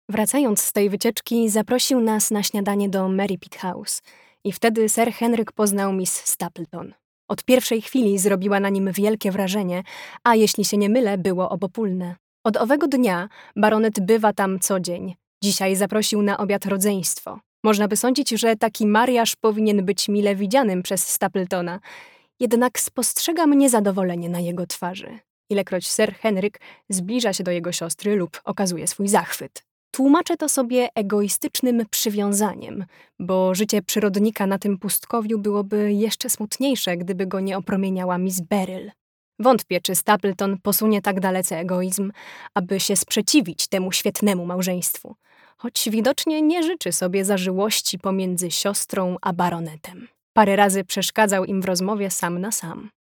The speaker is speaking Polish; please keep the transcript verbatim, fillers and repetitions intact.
Wracając z tej wycieczki, zaprosił nas na śniadanie do Merripit House i wtedy Sir Henryk poznał Miss Stapleton. Od pierwszej chwili zrobiła na nim wielkie wrażenie, a jeśli się nie mylę, było obopólne. Od owego dnia baronet bywa tam co dzień. Dzisiaj zaprosił na obiad rodzeństwo. Można by sądzić, że taki mariaż powinien być mile widzianym przez Stapletona. Jednak spostrzegam niezadowolenie na jego twarzy, ilekroć Sir Henryk zbliża się do jego siostry lub okazuje swój zachwyt. Tłumaczę to sobie egoistycznym przywiązaniem, bo życie przyrodnika na tym pustkowiu byłoby jeszcze smutniejsze, gdyby go nie opromieniała Miss Beryl. Wątpię, czy Stapleton posunie tak dalece egoizm, aby się sprzeciwić temu świetnemu małżeństwu, choć widocznie nie życzy sobie zażyłości pomiędzy siostrą a baronetem. Parę razy przeszkadzał im w rozmowie sam na sam.